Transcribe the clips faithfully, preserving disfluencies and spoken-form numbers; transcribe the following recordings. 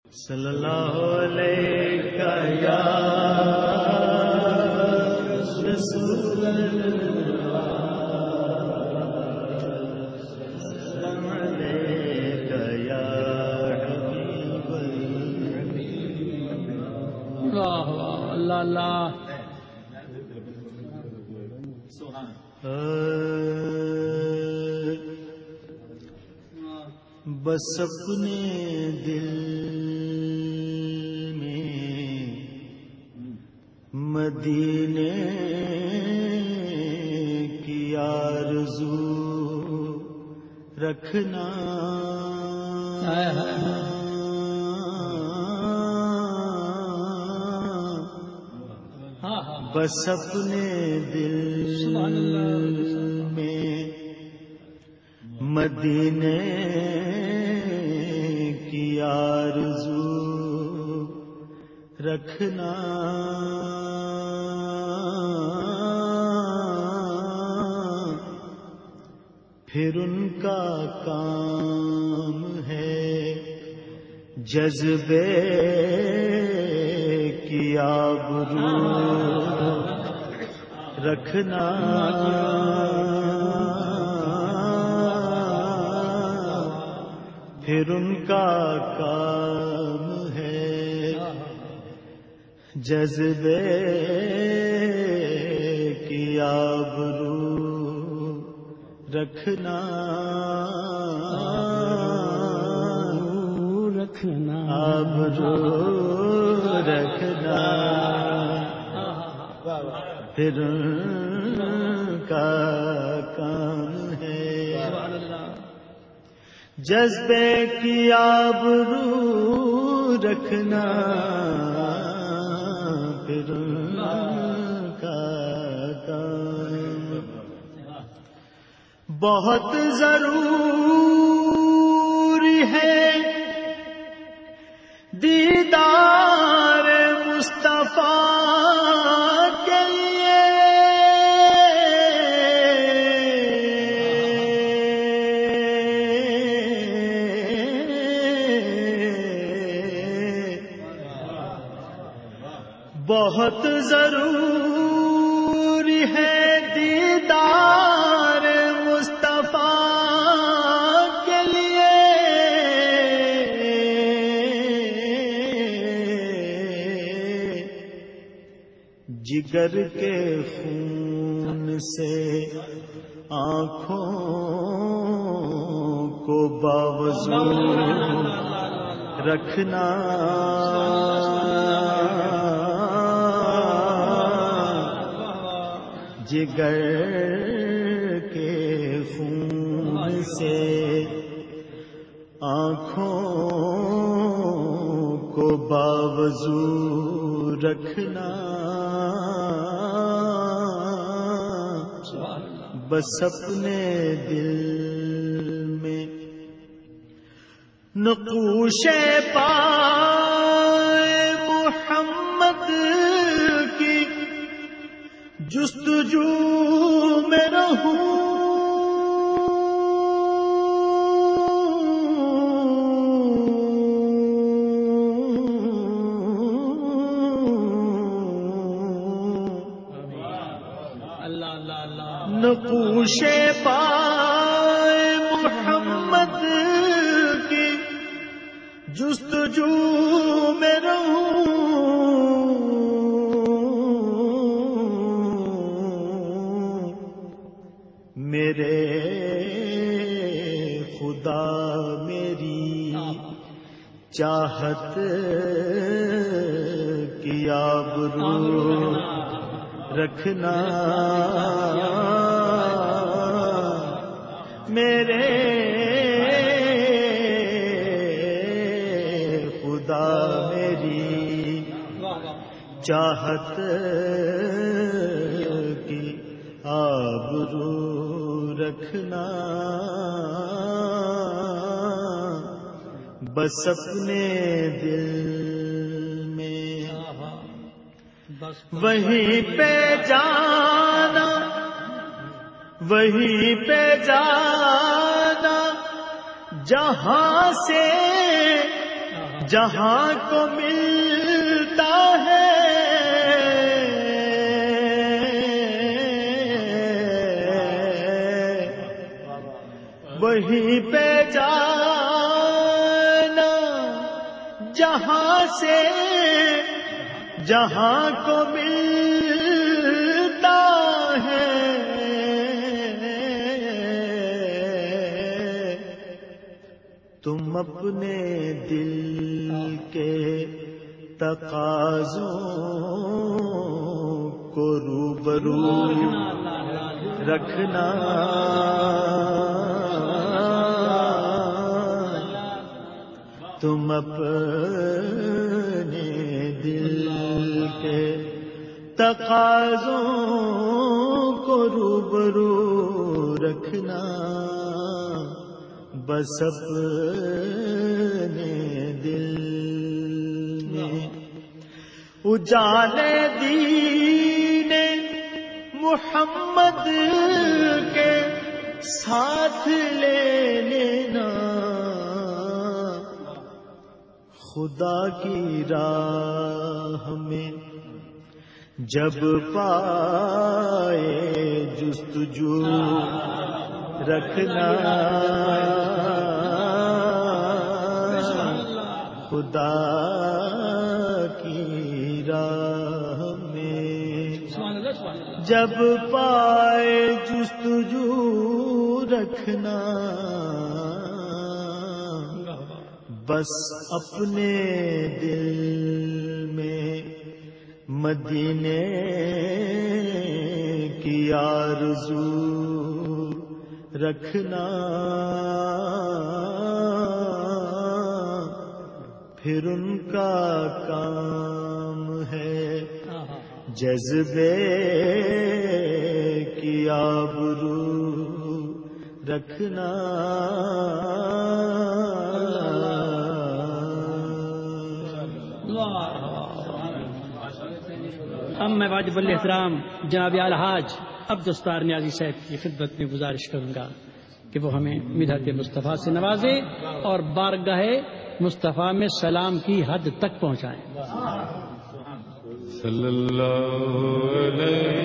صلی اللہ علیہ یا رسول اللہ، سلام علیک یا حبیب اللہ۔ واہ واہ، اللہ اللہ، بس اپنے دل میں مدینے کی آرزو رکھنا، بس اپنے دل میں مدینے کی آرزو رکھنا، پھر ان کا کام ہے جذبے کی آبرو رکھنا، پھر ان کا کام ہے جذبے کی آبرو رکھنا، رکھنا آبرو رکھنا، پھر ان کا کام ہے جذبے کی آبرو رکھنا، پھر ان کا کام بہت ضروری ہے دیدار مصطفیٰ کے لیے، بہت ضروری ہے دیدار مصطفیٰ کے لیے، جگر کے خون سے آنکھوں کو باوضو رکھنا، جگر کے خون سے آنکھوں کو باوضو رکھنا، بس اپنے دل میں نقوش پائے محمد کی جستجو میں رہوں، نقوش پائے محمد کی جستجو میں رہوں، میرے خدا میری چاہت کی آبرو رکھنا، میرے خدا میری چاہت کی آبرو رکھنا، بس اپنے دل میں وہیں پہ جانا، وہیں پہ جانا جہاں سے جہاں کو ملتا ہے وہیں پہ جانا، جہاں سے جہاں کو ملتا ہے تم اپنے دل کے تقاضوں کو روبرو رکھنا، تم اپنے دل کے تقاضوں کو روبرو رکھنا، بس اپنے دل میں اجالے دین محمد کے ساتھ لے لینا، خدا کی راہ میں جب پائے جستجو رکھنا، خدا کی راہ میں جب پائے جستجو رکھنا، بس اپنے دل میں مدینے کی آرزو رکھنا، پھر ان کا کام ہے جذبے کی آبرو رکھنا، اب میں واجب الاحترام جناب الحاج عبدالستار نیازی صاحب کی خدمت میں گزارش کروں گا کہ وہ ہمیں مدحت مصطفیٰ سے نوازے اور بارگاہ مصطفیٰ میں سلام کی حد تک پہنچائیں۔ صلی اللہ علیہ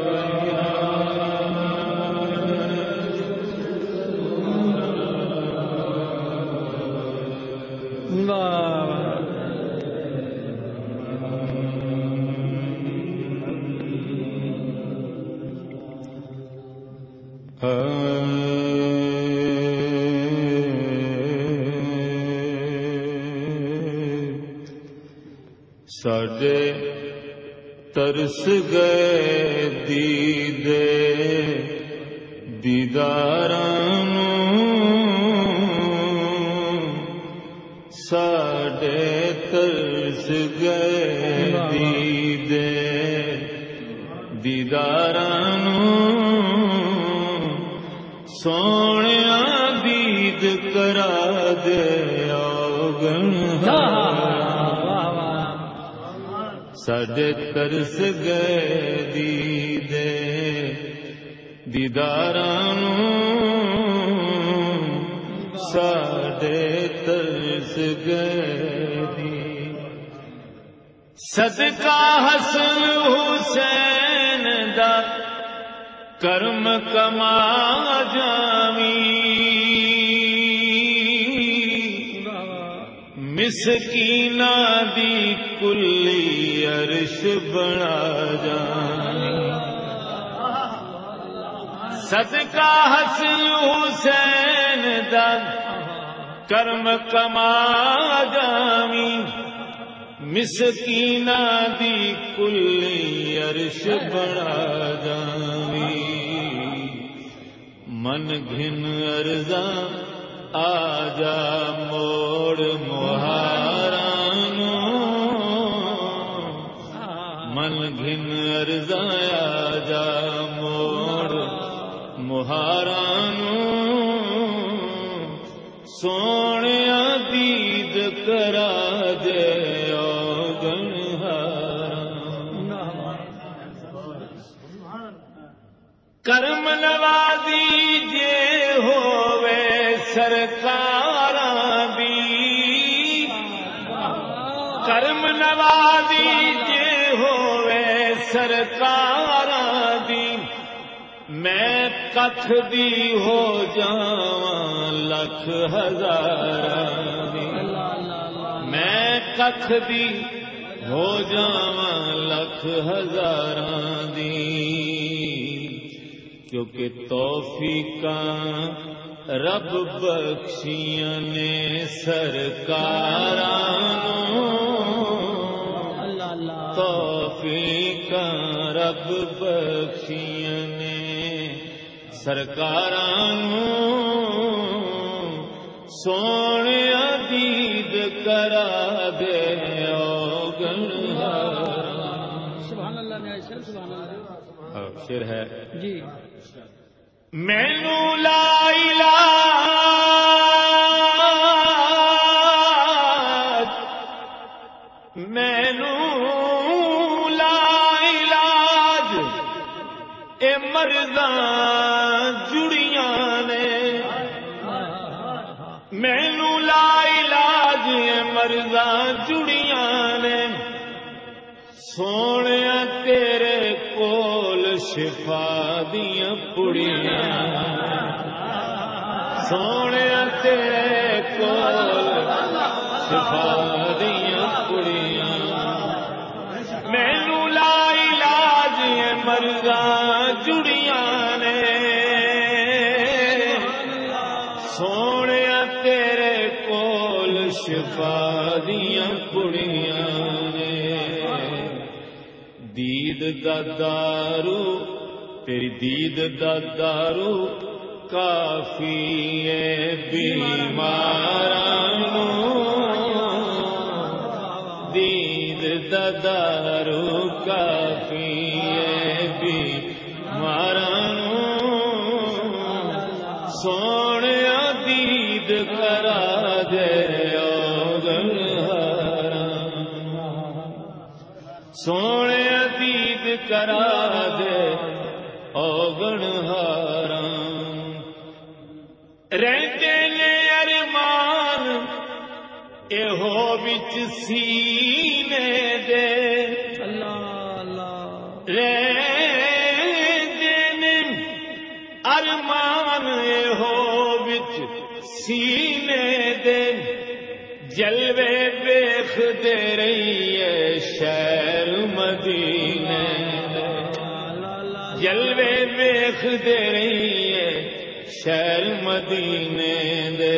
ساڈے ترس گئے دیدے دیداراں ساڈے ترس گئے دیدے دیداراں سونیا دید کرا دے آگن ساڈے ترس گئے دیدے دیداراں ساڈے ترس گئے دی صدقہ حسن حسین دا کرم کما جامی مسکینہ دی کلی عرش بنا جانی صدقہ حسن حسین دا کرم کما جامی مسکینہ دی کلی عرش بنا جامی من گھن ارزاں آجا موڑ مہارانو من گھن ارزاں آجا موڑ مہارانو سونیا دید کرا دے آگن کرم نوازی جے ہووے سرکاراں دی کرم نوازی جے ہووے سرکاراں دی میں کتھ دی ہو جاواں لکھ ہزاراں دی میں کتھ دی ہو جاواں لکھ ہزاراں دی کیونکہ توفیقاں رب بخشیاں نے سرکاراں توفیقاں رب بخشیاں نے سرکاراں سونیا دید کرا دے او گنہارا سبحان اللہ میاں صاحب سبحان اللہ شعر ہے جی مینو لا الہ مینو لا علاج اے مرضاں جڑیاں نے مینو لا علاج اے مرضاں جڑیاں نے سونیا تیرے کول شفا دیاں پڑیاں سونیا تیرے کول شفا دیاں پڑیاں مینو لا علاج مرضاں جڑیاں نے سونیا تیرے کول شفا دیاں پڑیاں نے دید دا دارو تیری دید دا دارو کافی ہے بیماراں دید دا دارو کافی ہے بیماراں سونیا دید کرا دے او گنہاراں سونیا دید کرا دے او گنہاراں رہندے نے ارمان ایہو وچ سینے دے اللہ اللہ رہندے نے ارمان ایہو وچ سینے دے جلوے ویکھ دے رہی ہے شہر مدینے جلوے ویکھ دے رہی ہے شہر مدینے دے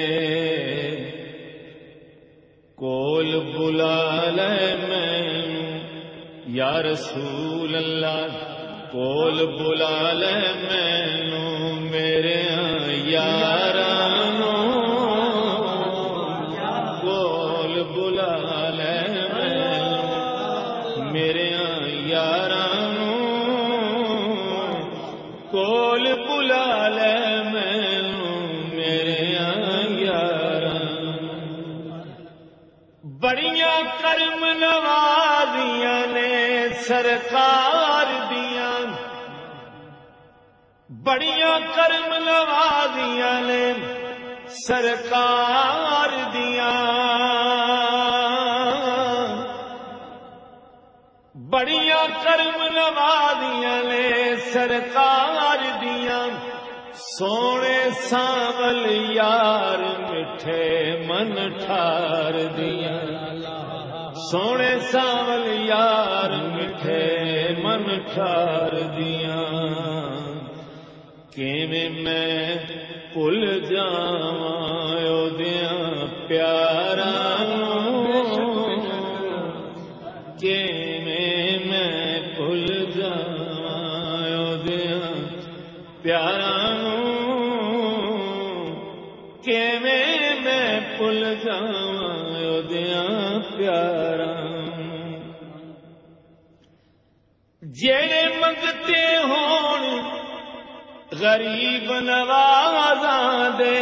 کول بلا لے مینوں یا رسول اللہ کول بلا لے مینوں میرے یاراں کول بلا لے مینوں میرے یاراں کول بلا لے مینوں میرے یاراں بڑیاں کرم نوازیاں نے سرکار دیاں بڑیاں کرم نوازیاں نے سرکار دیاں بڑیاں کرم نوازیاں نے سرکار دیاں سونے ساول یار مٹھے من ٹھار دیاں سونے ساول یار مٹھے من ٹھار دیاں کیویں میں بھل جاواں اودیاں پیاراں کیویں میں بھل جاواں اودیاں پیاراں کیویں میں بھل جاواں اودیاں پیاراں جڑے منگتے ہون غریب نوازاں دے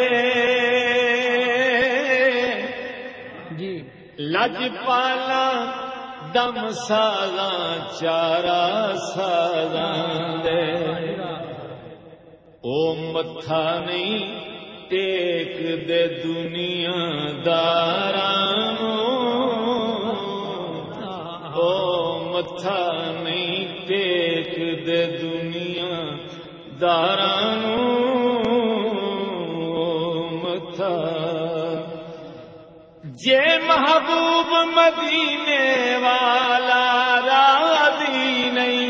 جی لج پالا دم سازاں چارا سازاں دے او متھا نہیں ٹیک دے دنیا داراں دارانو متھا جے محبوب مدینے والا راضی نہیں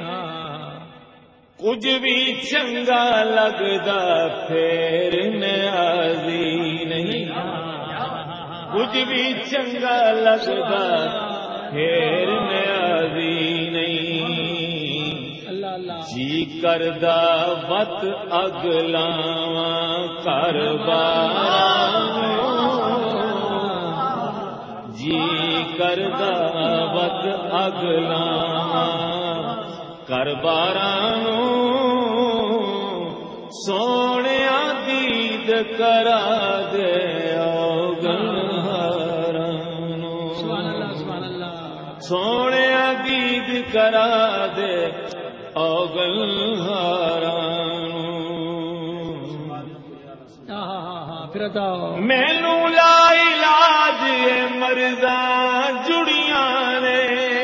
کچھ بھی چنگا لگدا پھر نیازی نہیں کچھ بھی چنگا لگدا پھر نیازی نہیں جی کردہ وت اگلاواں کربار جی کردہ وت اگلاواں کربارانو سونیا دید کرا دے اوگنہارانو سونیا دید کرا دے اوگنہارانو مینو لا علاج مرضاں جڑیاں نے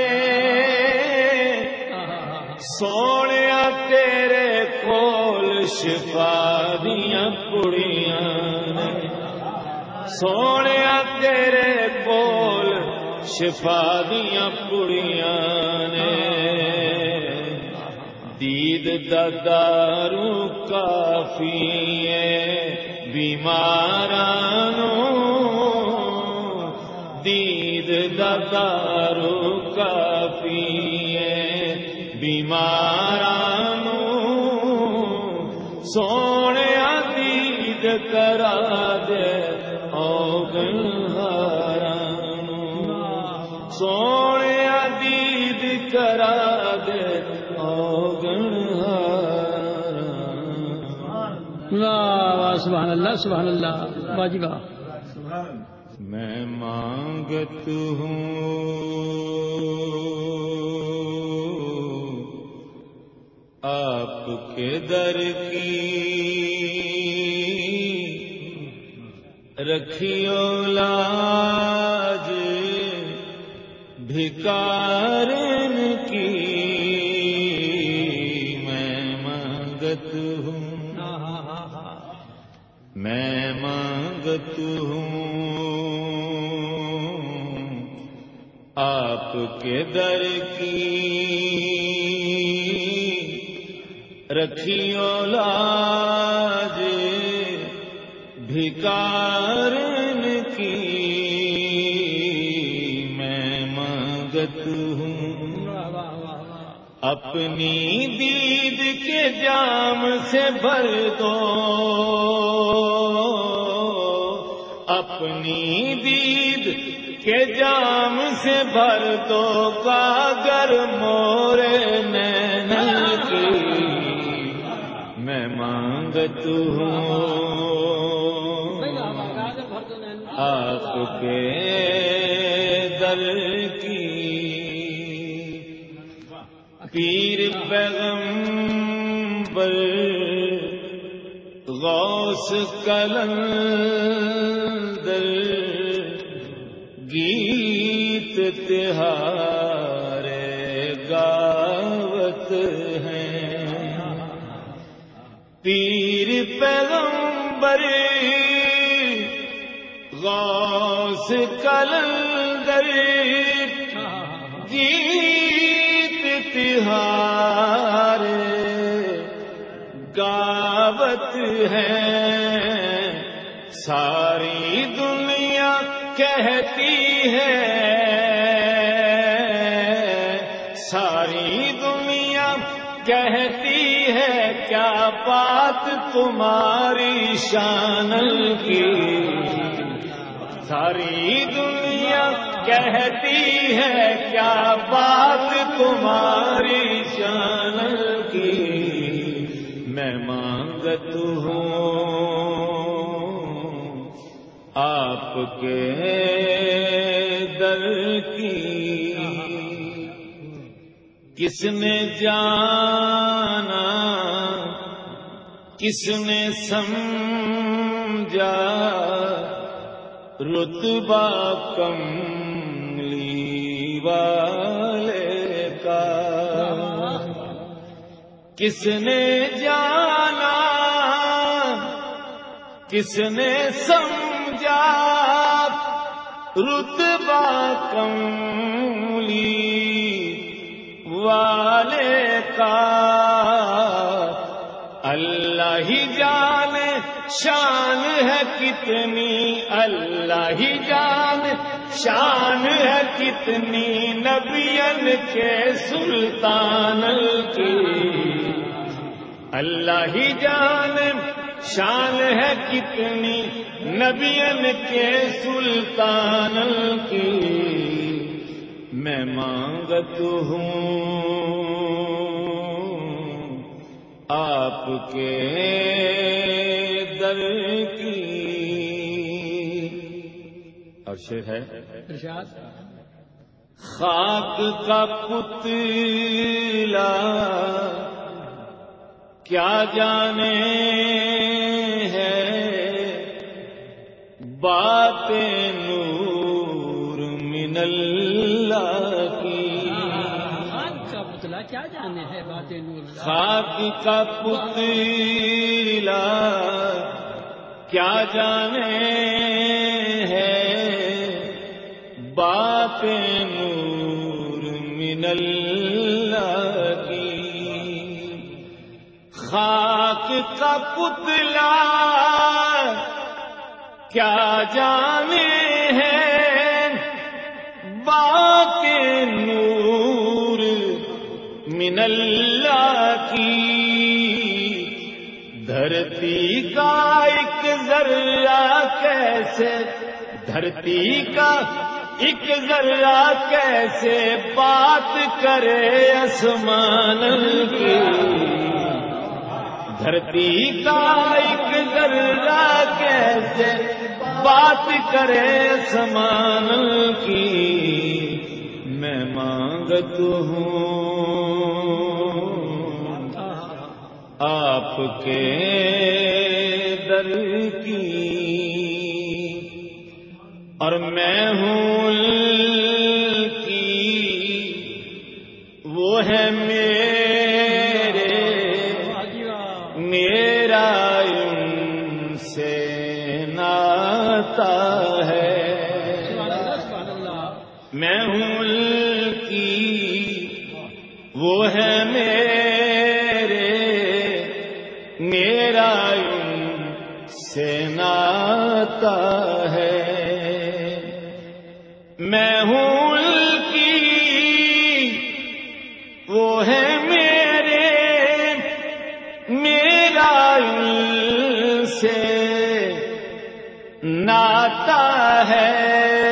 سونیا تیرے کول شفا دیاں پڑیاں نے سونیا تیرے کول شفا دیاں پڑیاں نے دید دا دارو کافی ہے بیمارانو دید دا دارو کافی ہے بیمارانو سونیا دید کرا دے اوگنہارانو سونیا دید کرا دے واہ سبحان اللہ سبحان اللہ باجی واہ میں مانگت ہوں آپ کے در کی رکھیو لاج بھکارن کی میں مانگت ہوں میں مانگت ہوں آپ کے در کی رکھیو لاج بھکارن کی میں مانگت ہوں اپنی دید کے جام سے بھر دو اپنی دید کے جام سے بھر دو گاگر مورے نینن کی میں مانگت ہوں آپ کے در کی پیر پیغمبر غوث کلندر گیت تہارے گاوت ہیں پیر پیغمبر غوث کلندر گیت تہارے گاوت ہیں ساری دنیا کہتی ہے ساری دنیا کہتی ہے کیا بات تمہاری شان کی ساری دنیا کہتی ہے کیا بات تمہاری شان کی میں مانگت ہوں آپ کے در کی کس نے جانا کس نے سمجھا رتبہ کملی والے کا کس نے جانا کس نے سمجھا رتبہ کملی والے کا؟ اللہ ہی جانے شان ہے کتنی، اللہ ہی جانے شان ہے کتنی نبیان کے سلطان کی۔ اللہ ہی جانے شان ہے کتنی نبیان کے سلطان کی۔ میں مانگت ہوں آپ کے در کی۔ اور شعر ہے ارشاد، خاک کا پتلا کیا جانے ہے بات نور من اللہ کی۔ خاک کا پتلا کیا جانے ہے بات نور، خاک کا پتلا کیا جانے ہے بات نور من اللہ کی۔ خاک کا پتلا کیا جانے ہے بات نور من اللہ کی۔ دھرتی کا ایک ذرہ کیسے، دھرتی کا ایک ذرہ کیسے بات کرے آسمان کی۔ دھرتی کا ایک ذرہ کیسے بات کرے آسمان کی۔ میں مانگت ہوں آپ کے در کی، اور میں ہوں کی وہ ہے میرے، میرا ان سے ناتا ہے۔ میں ہوں کی وہ ہے میرے، میرا ان سے ناتا ہے۔ میں ہوں کی وہ ہے میرے، میرا ان سے ناتا ہے۔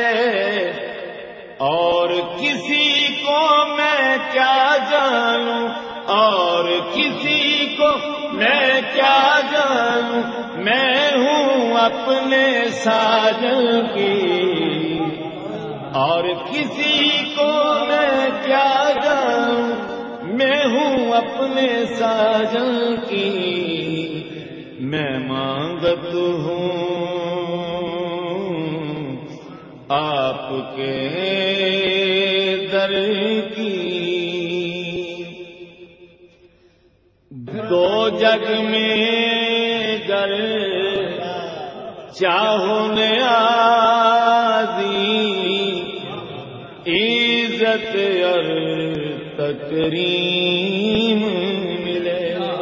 اور کسی کو میں کیا جانوں، اور کسی کو میں کیا جانوں، میں ہوں اپنے ساجن کی۔ اور کسی کو میں کیا جانوں، میں ہوں اپنے ساجن کی۔ میں مانگت ہوں آپ کے در کی۔ دو جگ میں گر چاہو نیازی، عزت اور تکریم ملے۔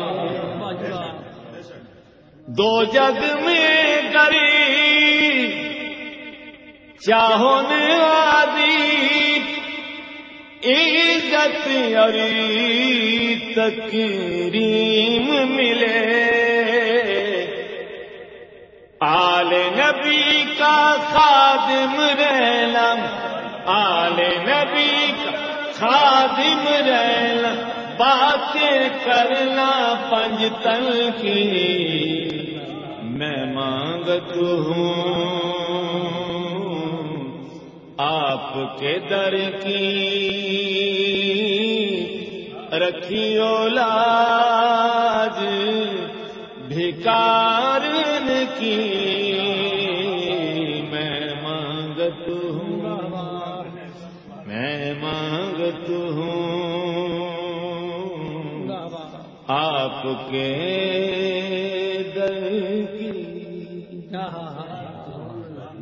دو جگ میں گری چاہو نیازی، عزت اور تکریم ملے۔ آل نبی کا خادم رہنا، آل نبی کا خادم رہنا، باتیں کرنا پنجتن کی۔ میں مانگت ہوں آپ کے در کی، رکھیو لاج بھکارن کی۔ میں مانگت ہوں، میں مانگت ہوں آپ کے در کی۔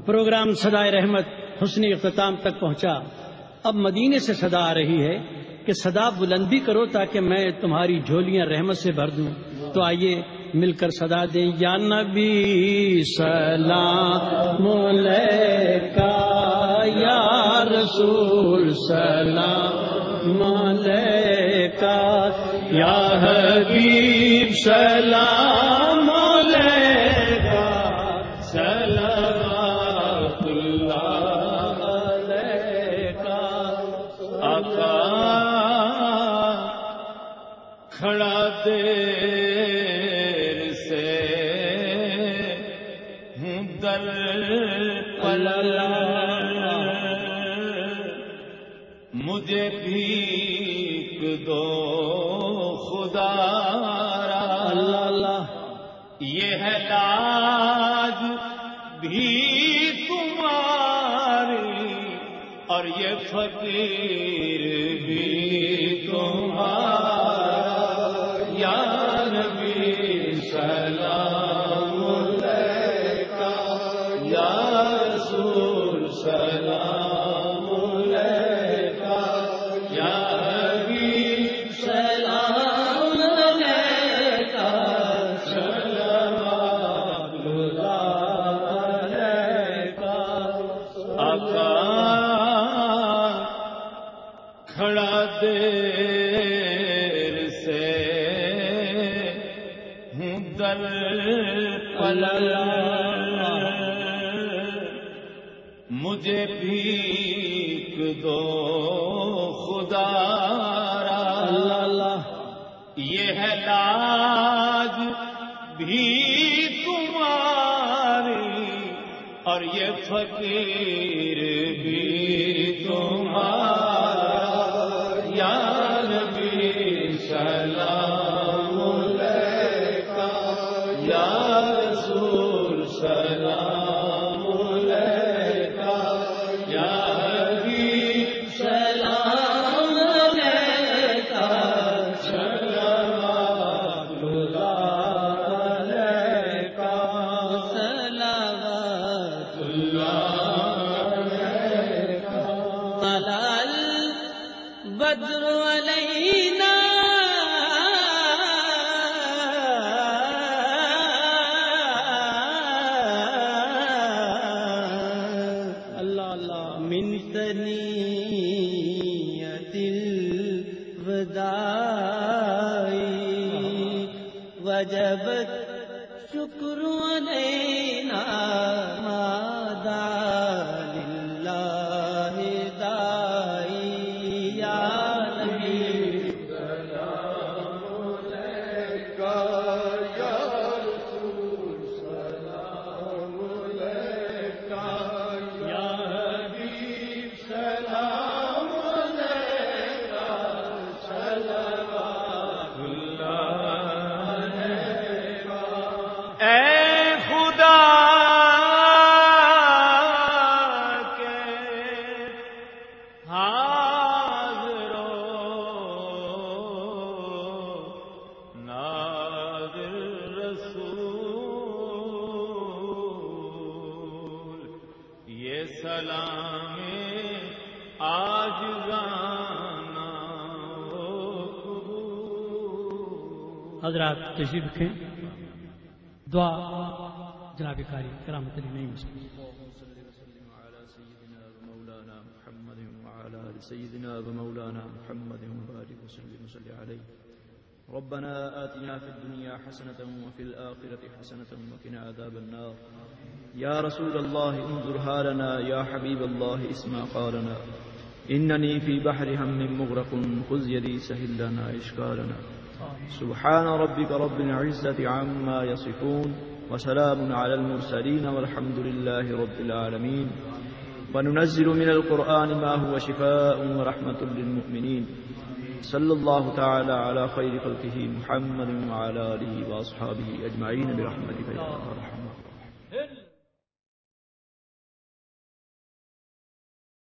پروگرام صدائے رحمت حسنی اختتام تک پہنچا. اب مدینے سے صدا آ رہی ہے کہ صدا بلندی کرو تاکہ میں تمہاری جھولیاں رحمت سے بھر دوں. تو آئیے مل کر صدا دیں. یا نبی سلام علیکہ، یا رسول سلام علیکہ، یا حبیب سلام علیکہ، صلوات اللہ علیکہ. آقا کھڑا دیر سے ہوں در پر، مجھے بھیک دو خدا اللہ اللہ. یہ ہے لاج بھی تمہاری اور یہ فقیر بھی تمہارا. یا نبی سلام علیکہ، یا رسول سلام علیکہ، یا حبیب سلام علیکہ، صلوات اللہ علیکہ. آقا کھڑا دیر سے ہوں در پر، مجھے بھیک دو خدا اللہ اللہ. یہ ہے لاج بھی تمہاری اور یہ فقیر بھی تمہارا. یا نبی سلام علیکہ، یا رسول سلام علیکہ، یا حبیب سلام علیکہ، صلوات اللہ علیکہ، صلوات اللہ علیکہ. طلع البدر علینا اللہ اللہ. من ثنیۃ الوداع وجبت شکر علینا ما دعا للہ داعی. یا نبی سلام علیکہ، یا رسول سلام علیکہ، یا حبیب سلام علیکہ، صلوات اللہ علیکہ. اے خدا کے حاضرو ناظر رسول، یہ سلام عاجزانہ و قبول. حضرات تشریف رکھیں. دعا جناب قاری کرامت علی نعیم سے. مولانا محمد وعلى آل سيدنا ومولانا محمد وبارك وسلم وصل عليه. ربنا آتنا في الدنيا حسنة وفي الآخرة حسنة وقنا عذاب النار. يا رسول الله انظر حالنا، يا حبيب الله اسمع قالنا. إنني في بحر هم مغرق، خذ يدي سهل لنا إشكالنا. سبحان ربك رب العزة عما يصفون وسلام على المرسلين والحمد لله رب العالمين. وننزل من القرآن ما هو شفاء ورحمة للمؤمنين. صلى الله تعالى على خير خلقه محمد وعلى آله وأصحابه أجمعين برحمتك يا أرحم